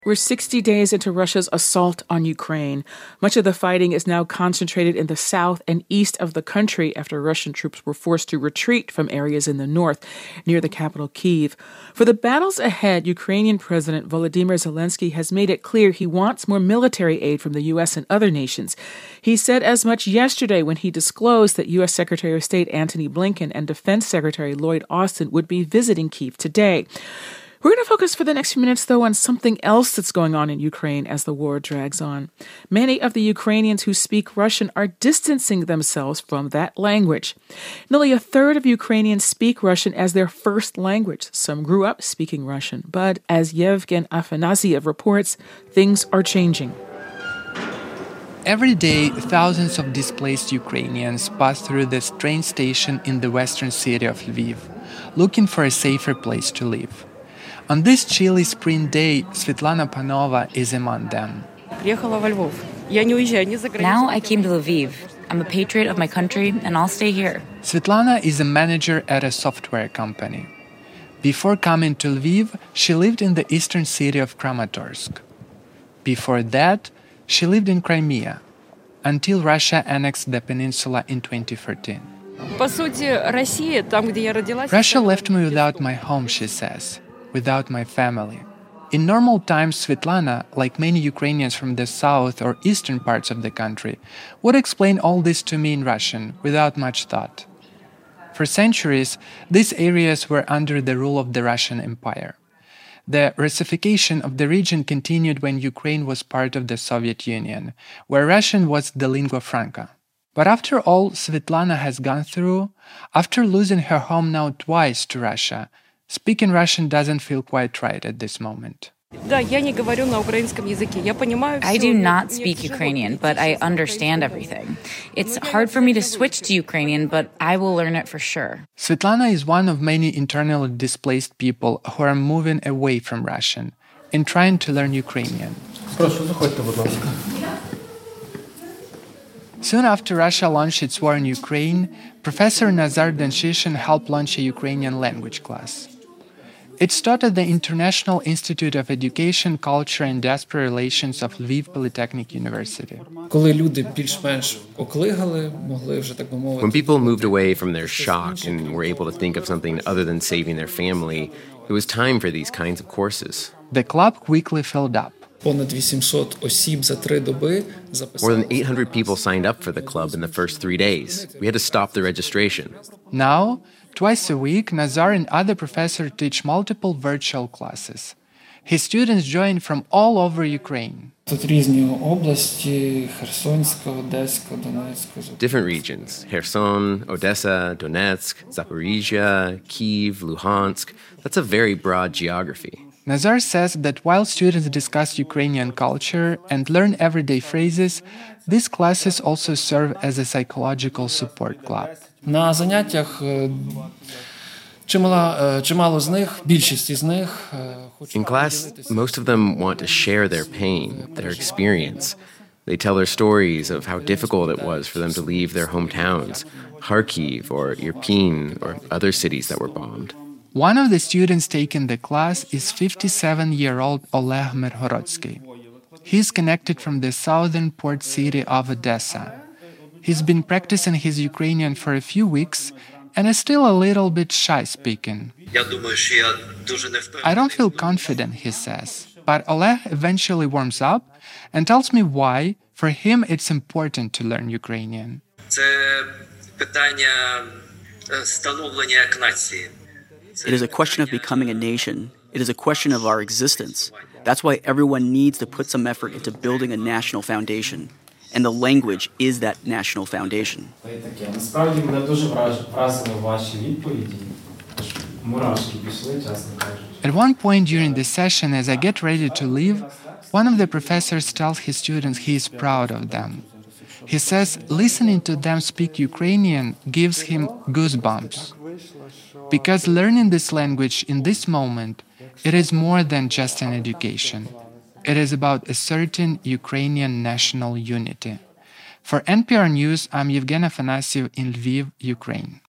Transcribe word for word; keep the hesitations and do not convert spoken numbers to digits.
We're sixty days into Russia's assault on Ukraine. Much of the fighting is now concentrated in the south and east of the country after Russian troops were forced to retreat from areas in the north, near the capital Kyiv. For the battles ahead, Ukrainian President Volodymyr Zelensky has made it clear he wants more military aid from the U S and other nations. He said as much yesterday when he disclosed that U S Secretary of State Antony Blinken and Defense Secretary Lloyd Austin would be visiting Kyiv today. We're going to focus for the next few minutes, though, on something else that's going on in Ukraine as the war drags on. Many of the Ukrainians who speak Russian are distancing themselves from that language. Nearly a third of Ukrainians speak Russian as their first language. Some grew up speaking Russian. But as Yevgen Afanasyev reports, things are changing. Every day, thousands of displaced Ukrainians pass through this train station in the western city of Lviv, looking for a safer place to live. On this chilly spring day, Svetlana Panova is among them. Now I came to Lviv. I'm a patriot of my country, and I'll stay here. Svetlana is a manager at a software company. Before coming to Lviv, she lived in the eastern city of Kramatorsk. Before that, she lived in Crimea, until Russia annexed the peninsula in twenty fourteen. Russia left me without my home, she says. Without my family. In normal times, Svetlana, like many Ukrainians from the south or eastern parts of the country, would explain all this to me in Russian without much thought. For centuries, these areas were under the rule of the Russian Empire. The Russification of the region continued when Ukraine was part of the Soviet Union, where Russian was the lingua franca. But after all Svetlana has gone through, after losing her home now twice to Russia, speaking Russian doesn't feel quite right at this moment. I do not speak Ukrainian, but I understand everything. It's hard for me to switch to Ukrainian, but I will learn it for sure. Svetlana is one of many internally displaced people who are moving away from Russian and trying to learn Ukrainian. Soon after Russia launched its war in Ukraine, Professor Nazar Danshishin helped launch a Ukrainian language class. It's taught at the International Institute of Education, Culture and Diaspora Relations of Lviv Polytechnic University. When people moved away from their shock and were able to think of something other than saving their family, it was time for these kinds of courses. The club quickly filled up. More than eight hundred people signed up for the club in the first three days. We had to stop the registration. Now, twice a week, Nazar and other professors teach multiple virtual classes. His students join from all over Ukraine. Different regions: Kherson, Odessa, Donetsk, Zaporizhia, Kyiv, Luhansk. That's a very broad geography. Nazar says that while students discuss Ukrainian culture and learn everyday phrases, these classes also serve as a psychological support club. На заняттях чимало, чимало з них, більшість із них. In class, most of them want to share their pain, their experience. They tell their stories of how difficult it was for them to leave their hometowns, Kharkiv or Irpin or other cities that were bombed. One of the students taking the class is fifty-seven-year-old Oleg Mirhorodsky. He's connected from the southern port city of Odessa. He's been practicing his Ukrainian for a few weeks and is still a little bit shy speaking. I don't feel confident, he says, but Oleg eventually warms up and tells me why, for him, it's important to learn Ukrainian. It is a question of becoming a nation. It is a question of our existence. That's why everyone needs to put some effort into building a national foundation. And the language is that national foundation. At one point during the session, as I get ready to leave, one of the professors tells his students he is proud of them. He says listening to them speak Ukrainian gives him goosebumps. Because learning this language in this moment, it is more than just an education. It is about a certain Ukrainian national unity. For N P R News, I'm Yevgen Afanasyev in Lviv, Ukraine.